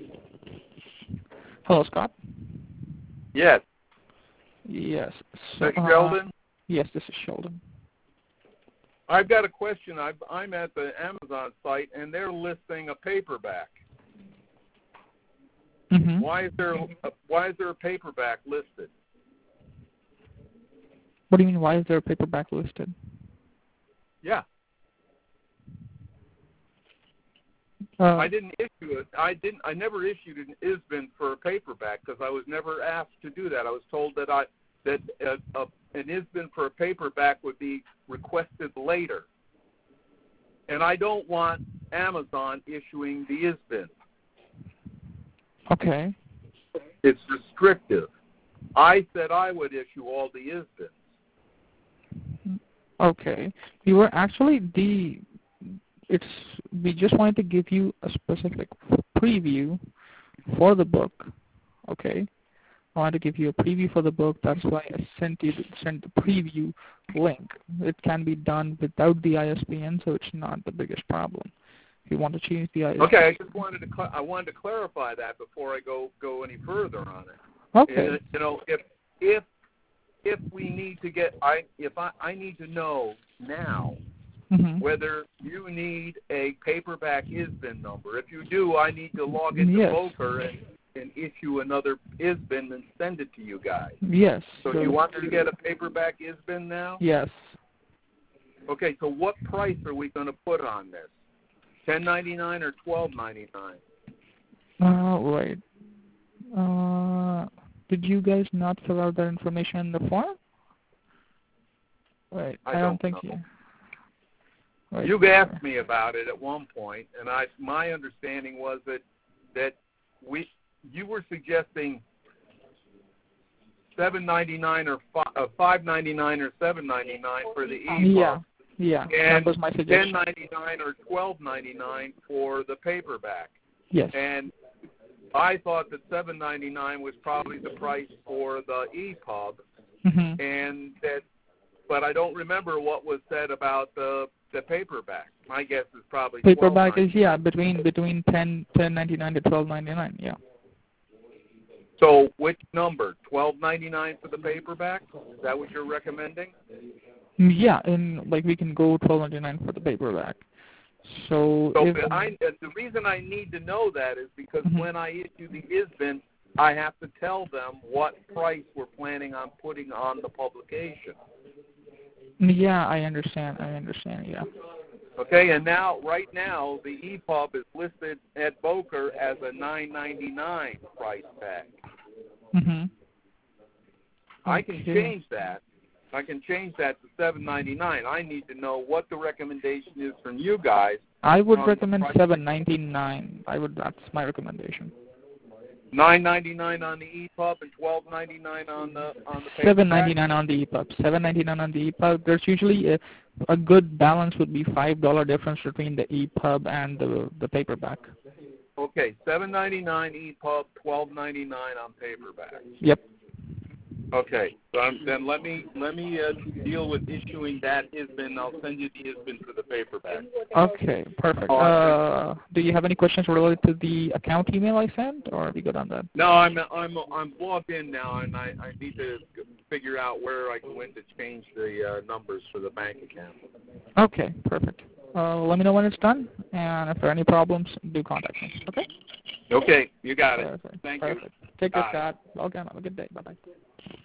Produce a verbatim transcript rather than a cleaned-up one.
Hello, Scott. Yes. Yes. So, uh, Sheldon? Yes, this is Sheldon. I've got a question. I've, I'm at the Amazon site, and they're listing a paperback. Mm-hmm. Why is there a, why is there a paperback listed? What do you mean? Why is there a paperback listed? Yeah. Uh, I didn't issue it. I didn't. I never issued an I S B N for a paperback because I was never asked to do that. I was told that I that a, a, an I S B N for a paperback would be requested later, and I don't want Amazon issuing the I S B N. Okay. It's restrictive. I said I would issue all the I S B Ns. Okay. We were actually the. It's we just wanted to give you a specific preview for the book. Okay. I wanted to give you a preview for the book. That's why I sent you sent the preview link. It can be done without the I S B N, so it's not the biggest problem. If you want to change the I S B N. Okay, I just wanted to cl- I wanted to clarify that before I go go any further on it. Okay. And, you know, if if if we need to get I if I, I need to know now mm-hmm. whether you need a paperback I S B N number. If you do, I need to log into yes. Boker and, and issue another I S B N and send it to you guys. Yes. So you want me to get a paperback I S B N now? Yes. Okay, so what price are we going to put on this? ten ninety-nine or twelve ninety-nine? Uh, right. Uh, did you guys not fill out that information in the form? Right. I, I don't, don't think know. you. Right. You've asked me about it at one point, and I my understanding was that that we you were suggesting seven ninety-nine or five ninety-nine or seven ninety-nine for the e-pub. Yeah. Yeah, and that was my suggestion. ten ninety-nine or twelve ninety-nine for the paperback. Yes. And I thought that seven ninety-nine was probably the price for the e-pub, mm-hmm. and that, but I don't remember what was said about the the paperback. My guess is probably paperback is yeah between between ten ten ninety-nine to twelve ninety-nine. Yeah. So which number? twelve ninety-nine for the paperback? Is that what you're recommending? Yeah, and like we can go twelve ninety-nine for the paperback. So, so if, I, the reason I need to know that is because mm-hmm. when I issue the I S B N, I have to tell them what price we're planning on putting on the publication. Yeah, I understand. I understand. Yeah. Okay, and now, right now, the e-pub is listed at Boker as a nine ninety-nine price tag. Mm-hmm. I can change that. I can change that to seven ninety-nine. I need to know what the recommendation is from you guys. I would recommend seven ninety-nine. I would. That's my recommendation. nine ninety-nine on the e-pub and twelve ninety-nine on the on the paperback. seven ninety-nine on the e-pub. seven ninety-nine on the e-pub. There's usually a, a good balance would be five dollar difference between the e-pub and the the paperback. Okay, seven ninety-nine e-pub, twelve ninety-nine on paperback. Yep. Okay, so um, then let me let me uh, deal with issuing that I S B N. I'll send you the I S B N for the paperback. Okay, perfect. Uh, do you have any questions related to the account email I sent, or are we good on that? No, I'm I'm I'm logged in now, and I, I need to figure out where I can win to change the uh, numbers for the bank account. Okay, perfect. Uh, let me know when it's done, and if there are any problems, do contact me. Okay. Okay, you got it. Perfect. Thank perfect. you. Take care, Bye. Scott. Welcome. Have a good day. Bye bye.